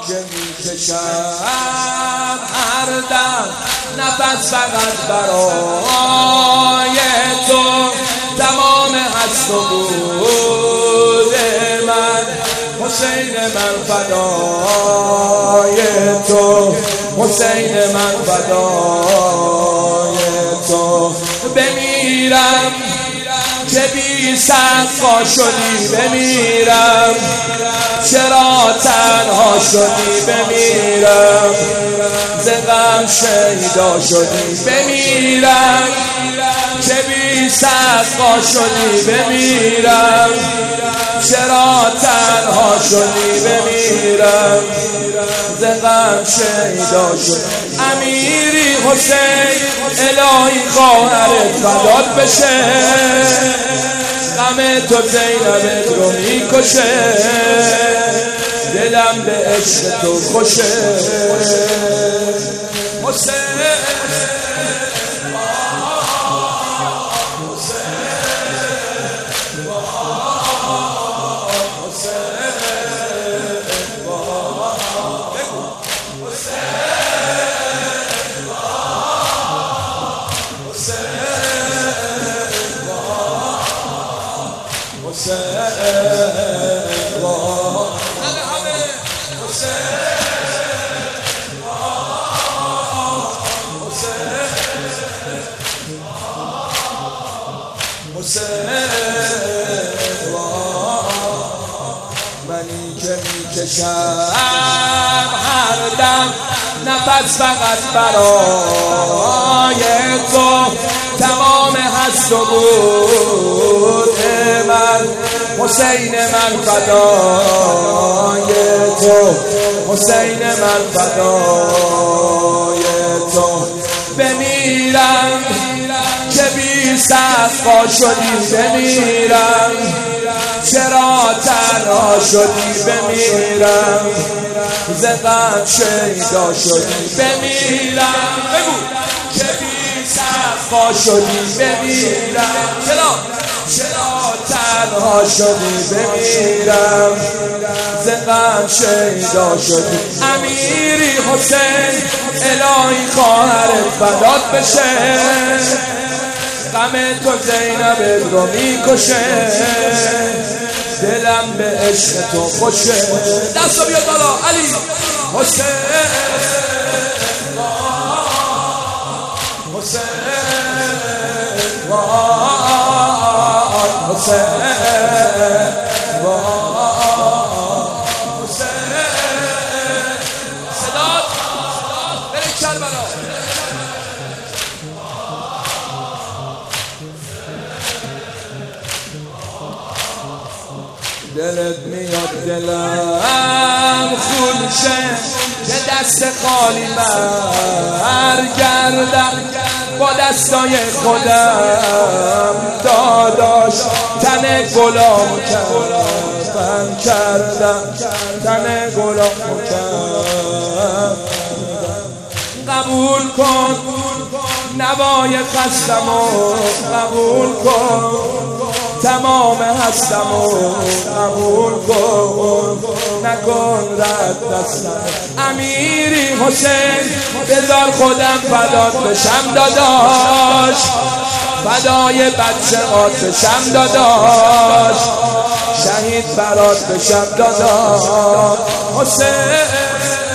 که میکشم هر دم نفس فقط برای تو، تمام هست و بود من حسین من فدای تو، حسین من فدای تو. بمیرم که بی سقا شدی، بمیرم چرا تنها شدی، بمیرم ز غم شیدا شدی، بمیرم که بی سقا شدی، بمیرم چرا تنها شدی، بمیرم ز غم شیدا شدی. امیری حسین الهی خواهرت فدات بشه، غم تو زینبت رو میکشه، دلم به عشق تو خوشه. حسین منی که میکشم هر دم نفس فقط برای تو، تمام هست و بود من حسین من فدای تو، حسین من فدای تو. بمیرم که بی سقا شدی، بمیرم چرا تنها شدی، بمیرم ز غم شیدا شدی، بمیرم که بی سقا شدی، بمیرم چرا تنها شدی، بمیرم ز غم شیدا شدی. امیری حسین الهی خواهرت فدات بشه، غم تو زینبت رو میکشه، دلم به عشق تو خوشه. دستو بیا بالا علی حسین، حسین حسین صدا برید کربلا. دلت میاد دلم خون شه که دست خالی برگردم، با دستای خودم داداش تن گلام کردم، تن گلام کردم. قبول کن نوای خستمو، قبول کن تمام هستمو، قبول کن نکن رد دستم. امیری حسین بذار خودم فدات بشم داداش، فدای بچه هات بشم داداش، شهید برات بشم داداش. حسین